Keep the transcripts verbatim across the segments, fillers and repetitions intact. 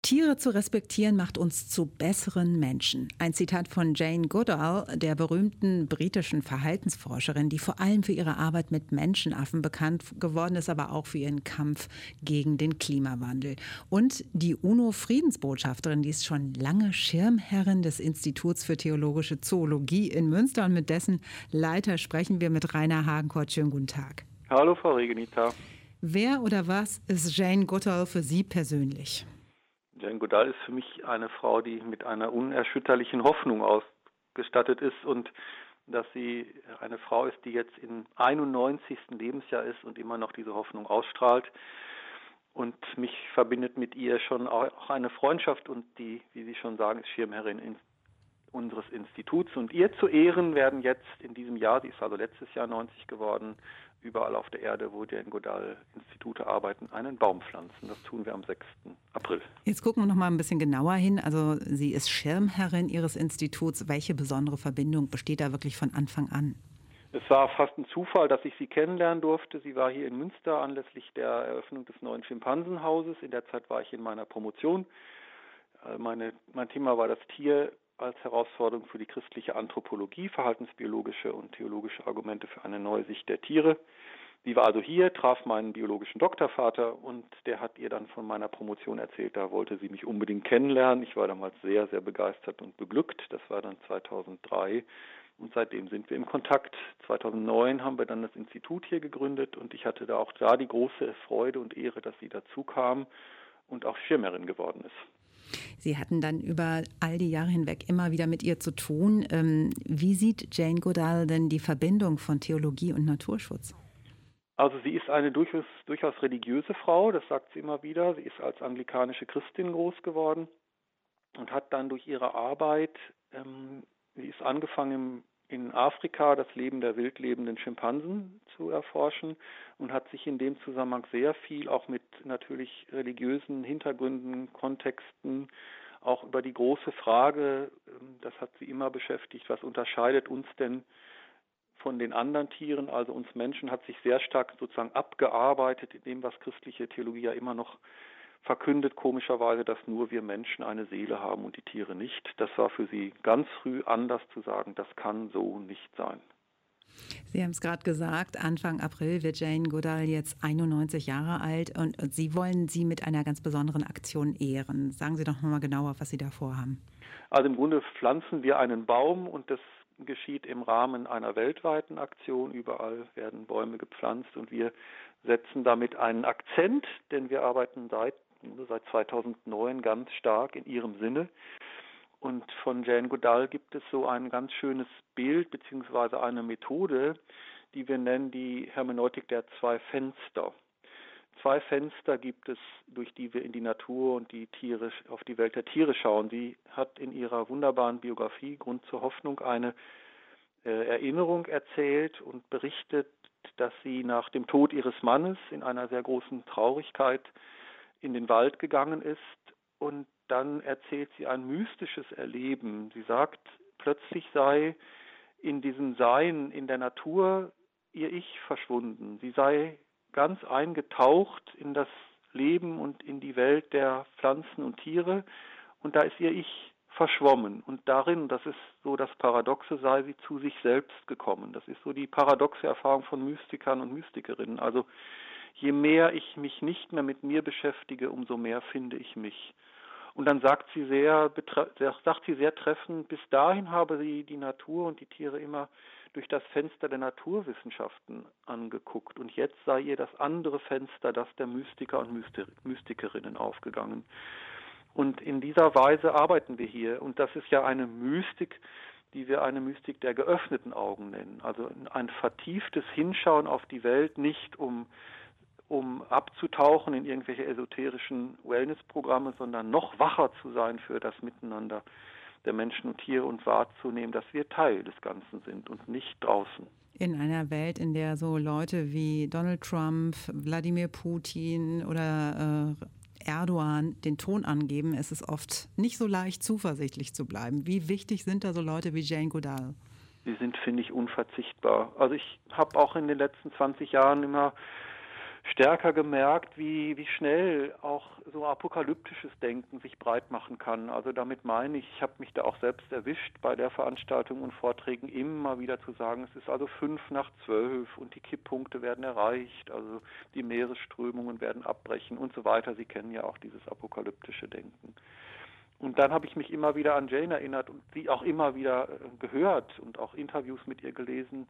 Tiere zu respektieren macht uns zu besseren Menschen. Ein Zitat von Jane Goodall, der berühmten britischen Verhaltensforscherin, die vor allem für ihre Arbeit mit Menschenaffen bekannt geworden ist, aber auch für ihren Kampf gegen den Klimawandel. Und die UNO-Friedensbotschafterin, die ist schon lange Schirmherrin des Instituts für theologische Zoologie in Münster. Und mit dessen Leiter sprechen wir mit Rainer Hagenkort. Schönen guten Tag. Hallo, Frau Regenita. Wer oder was ist Jane Goodall für Sie persönlich? Jane Goodall ist für mich eine Frau, die mit einer unerschütterlichen Hoffnung ausgestattet ist, und dass sie eine Frau ist, die jetzt im einundneunzigsten Lebensjahr ist und immer noch diese Hoffnung ausstrahlt. Und mich verbindet mit ihr schon auch eine Freundschaft, und die, wie Sie schon sagen, ist Schirmherrin in unseres Instituts. Und ihr zu Ehren werden jetzt in diesem Jahr, sie ist also letztes Jahr neunzig geworden, überall auf der Erde, wo Jane Goodall Institute arbeiten, einen Baum pflanzen. Das tun wir am sechsten April. Jetzt gucken wir noch mal ein bisschen genauer hin. Also sie ist Schirmherrin Ihres Instituts. Welche besondere Verbindung besteht da wirklich von Anfang an? Es war fast ein Zufall, dass ich sie kennenlernen durfte. Sie war hier in Münster anlässlich der Eröffnung des neuen Schimpansenhauses. In der Zeit war ich in meiner Promotion. Meine, mein Thema war das Tier als Herausforderung für die christliche Anthropologie, verhaltensbiologische und theologische Argumente für eine neue Sicht der Tiere. Sie war also hier, traf meinen biologischen Doktorvater, und der hat ihr dann von meiner Promotion erzählt, da wollte sie mich unbedingt kennenlernen. Ich war damals sehr, sehr begeistert und beglückt. Das war dann zweitausenddrei, und seitdem sind wir im Kontakt. zweitausendneun haben wir dann das Institut hier gegründet, und ich hatte da auch da die große Freude und Ehre, dass sie dazu kam und auch Schirmherrin geworden ist. Sie hatten dann über all die Jahre hinweg immer wieder mit ihr zu tun. Wie sieht Jane Goodall denn die Verbindung von Theologie und Naturschutz? Also sie ist eine durchaus, durchaus religiöse Frau, das sagt sie immer wieder. Sie ist als anglikanische Christin groß geworden und hat dann durch ihre Arbeit, ähm, sie ist angefangen im in Afrika das Leben der wild lebenden Schimpansen zu erforschen und hat sich in dem Zusammenhang sehr viel auch mit natürlich religiösen Hintergründen, Kontexten, auch über die große Frage, das hat sie immer beschäftigt, was unterscheidet uns denn von den anderen Tieren, also uns Menschen, hat sich sehr stark sozusagen abgearbeitet in dem, was christliche Theologie ja immer noch verkündet, komischerweise, dass nur wir Menschen eine Seele haben und die Tiere nicht. Das war für sie ganz früh anders zu sagen, das kann so nicht sein. Sie haben es gerade gesagt, Anfang April wird Jane Goodall jetzt einundneunzig Jahre alt, und Sie wollen sie mit einer ganz besonderen Aktion ehren. Sagen Sie doch noch mal genauer, was Sie da vorhaben. Also im Grunde pflanzen wir einen Baum, und das geschieht im Rahmen einer weltweiten Aktion. Überall werden Bäume gepflanzt, und wir setzen damit einen Akzent, denn wir arbeiten seit seit zweitausendneun ganz stark in ihrem Sinne. Und von Jane Goodall gibt es so ein ganz schönes Bild bzw. eine Methode, die wir nennen die Hermeneutik der zwei Fenster. Zwei Fenster gibt es, durch die wir in die Natur und die Tiere, auf die Welt der Tiere schauen. Sie hat in ihrer wunderbaren Biografie Grund zur Hoffnung eine äh, Erinnerung erzählt und berichtet, dass sie nach dem Tod ihres Mannes in einer sehr großen Traurigkeit in den Wald gegangen ist, und dann erzählt sie ein mystisches Erleben. Sie sagt, plötzlich sei in diesem Sein in der Natur ihr Ich verschwunden. Sie sei ganz eingetaucht in das Leben und in die Welt der Pflanzen und Tiere, und da ist ihr Ich verschwommen. Und darin, das ist so das Paradoxe, sei sie zu sich selbst gekommen. Das ist so die paradoxe Erfahrung von Mystikern und Mystikerinnen. Also je mehr ich mich nicht mehr mit mir beschäftige, umso mehr finde ich mich. Und dann sagt sie sehr, sagt sie sehr treffend, bis dahin habe sie die Natur und die Tiere immer durch das Fenster der Naturwissenschaften angeguckt. Und jetzt sei ihr das andere Fenster, das der Mystiker und Mystikerinnen, aufgegangen. Und in dieser Weise arbeiten wir hier. Und das ist ja eine Mystik, die wir eine Mystik der geöffneten Augen nennen. Also ein vertieftes Hinschauen auf die Welt, nicht um um abzutauchen in irgendwelche esoterischen Wellnessprogramme, sondern noch wacher zu sein für das Miteinander der Menschen und Tiere und wahrzunehmen, dass wir Teil des Ganzen sind und nicht draußen. In einer Welt, in der so Leute wie Donald Trump, Wladimir Putin oder äh, Erdogan den Ton angeben, ist es oft nicht so leicht, zuversichtlich zu bleiben. Wie wichtig sind da so Leute wie Jane Goodall? Sie sind, finde ich, unverzichtbar. Also ich habe auch in den letzten zwanzig Jahren immer stärker gemerkt, wie, wie schnell auch so apokalyptisches Denken sich breit machen kann. Also damit meine ich, ich habe mich da auch selbst erwischt, bei der Veranstaltung und Vorträgen immer wieder zu sagen, es ist also fünf nach zwölf und die Kipppunkte werden erreicht, also die Meeresströmungen werden abbrechen und so weiter. Sie kennen ja auch dieses apokalyptische Denken. Und dann habe ich mich immer wieder an Jane erinnert und sie auch immer wieder gehört und auch Interviews mit ihr gelesen,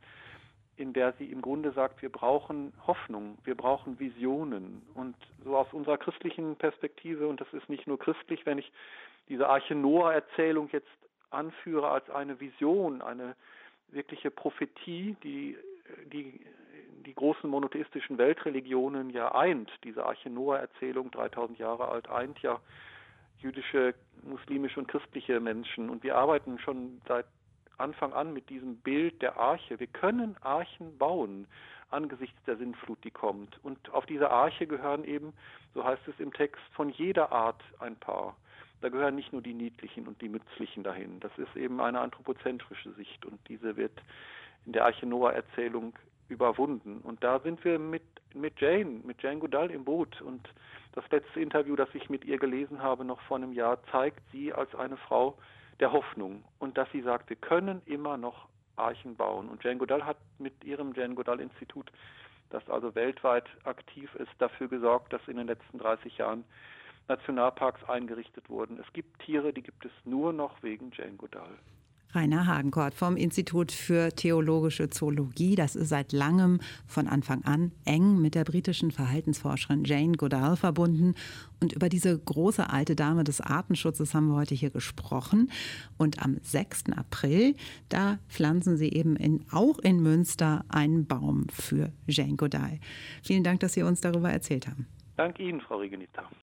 in der sie im Grunde sagt, wir brauchen Hoffnung, wir brauchen Visionen. Und so aus unserer christlichen Perspektive, und das ist nicht nur christlich, wenn ich diese Arche Noah-Erzählung jetzt anführe als eine Vision, eine wirkliche Prophetie, die die, die großen monotheistischen Weltreligionen ja eint. Diese Arche Noah-Erzählung, dreitausend Jahre alt, eint ja jüdische, muslimische und christliche Menschen. Und wir arbeiten schon seit Anfang an mit diesem Bild der Arche. Wir können Archen bauen angesichts der Sintflut, die kommt. Und auf diese Arche gehören eben, so heißt es im Text, von jeder Art ein Paar. Da gehören nicht nur die niedlichen und die nützlichen dahin. Das ist eben eine anthropozentrische Sicht und diese wird in der Arche Noah-Erzählung überwunden. Und da sind wir mit, mit Jane, mit Jane Goodall im Boot. Und das letzte Interview, das ich mit ihr gelesen habe, noch vor einem Jahr, zeigt sie als eine Frau der Hoffnung und dass sie sagt, wir können immer noch Archen bauen. Und Jane Goodall hat mit ihrem Jane Goodall Institut, das also weltweit aktiv ist, dafür gesorgt, dass in den letzten dreißig Jahren Nationalparks eingerichtet wurden. Es gibt Tiere, die gibt es nur noch wegen Jane Goodall. Rainer Hagenkort vom Institut für Theologische Zoologie. Das ist seit langem von Anfang an eng mit der britischen Verhaltensforscherin Jane Goodall verbunden. Und über diese große alte Dame des Artenschutzes haben wir heute hier gesprochen. Und am sechsten April, da pflanzen sie eben in, auch in Münster einen Baum für Jane Goodall. Vielen Dank, dass Sie uns darüber erzählt haben. Danke Ihnen, Frau Regenita.